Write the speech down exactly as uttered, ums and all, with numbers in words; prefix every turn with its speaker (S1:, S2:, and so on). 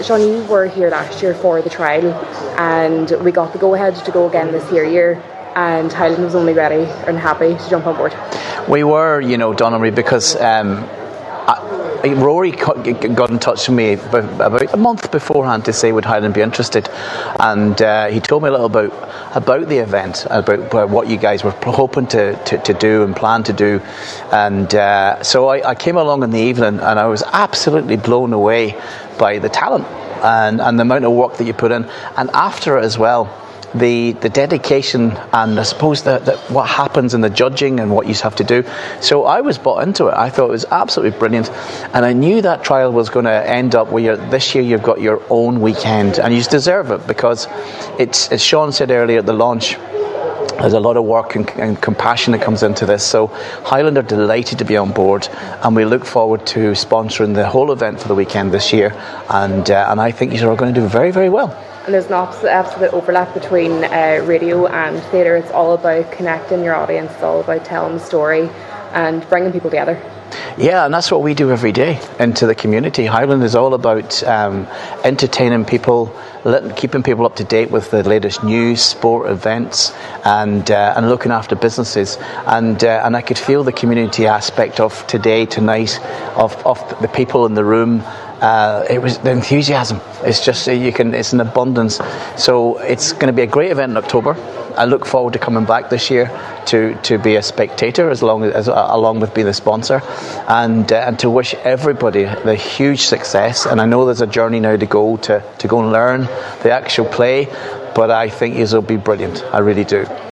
S1: Sean, you were here last year for the trial, and we got the go-ahead to go again this year, year and Highland was only ready and happy to jump on board.
S2: We were, you know, Donnelly, because um, I, Rory got in touch with me about a month beforehand to say would Highland be interested, and uh, he told me a little about about the event, about what you guys were hoping to, to, to do and plan to do, and uh, so I, I came along in the evening and I was absolutely blown away by the talent and, and the amount of work that you put in, and after it as well, the the dedication and I suppose that what happens in the judging and what you have to do. So I was bought into it. I thought it was absolutely brilliant, and I knew that trial was going to end up where you're, this year you've got your own weekend, and you deserve it, because it's, as Sean said earlier at the launch, there's a lot of work and, and compassion that comes into this. So Highland are delighted to be on board, and we look forward to sponsoring the whole event for the weekend this year, and uh, and I think you're going to do very, very well.
S1: And there's an absolute overlap between uh, radio and theatre. It's all about connecting your audience. It's all about telling the story and bringing people together.
S2: Yeah, and that's what we do every day into the community. Highland is all about um, entertaining people, letting, keeping people up to date with the latest news, sport, events, and uh, and looking after businesses. And uh, and I could feel the community aspect of today, tonight, of of the people in the room. Uh, it was the enthusiasm. It's just you can. It's an abundance. So it's going to be a great event in October. I look forward to coming back this year to, to be a spectator as long as, as along with being a sponsor, and uh, and to wish everybody the huge success. And I know there's a journey now to go to to go and learn the actual play, but I think it'll be brilliant. I really do.